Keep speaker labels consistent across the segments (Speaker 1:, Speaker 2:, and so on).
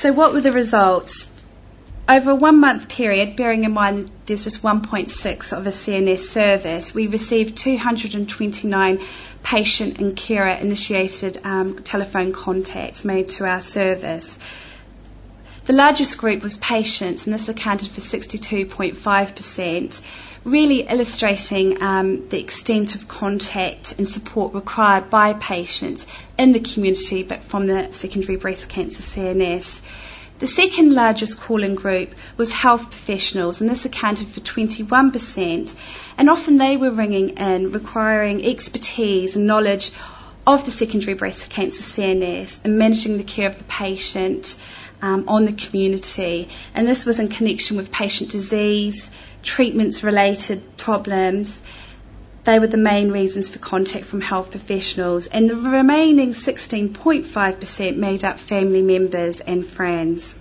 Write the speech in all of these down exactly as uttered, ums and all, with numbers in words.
Speaker 1: So what were the results? Over a one-month period, bearing in mind there's just one point six of a C N S service, we received two hundred twenty-nine patient and carer-initiated um, telephone contacts made to our service. The largest group was patients, and this accounted for sixty-two point five percent, really illustrating um, the extent of contact and support required by patients in the community, but from the secondary breast cancer C N S. The second largest calling group was health professionals, and this accounted for twenty-one percent, and often they were ringing in requiring expertise and knowledge of the secondary breast cancer C N S and managing the care of the patient um, on the community, and this was in connection with patient disease, treatments related problems. They were the main reasons for contact from health professionals, and the remaining sixteen point five percent made up family members and friends.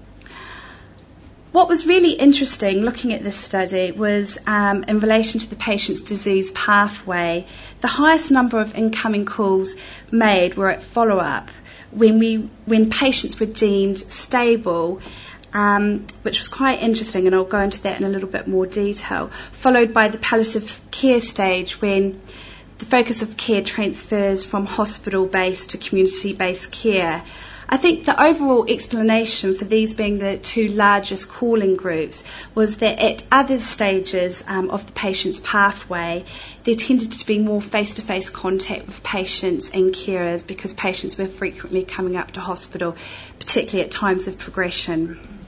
Speaker 1: What was really interesting looking at this study was um, in relation to the patient's disease pathway. The highest number of incoming calls made were at follow-up, when we when patients were deemed stable, Um, which was quite interesting, and I'll go into that in a little bit more detail, followed by the palliative care stage, when the focus of care transfers from hospital-based to community-based care. I think the overall explanation for these being the two largest calling groups was that at other stages um, of the patient's pathway, there tended to be more face-to-face contact with patients and carers because patients were frequently coming up to hospital, particularly at times of progression.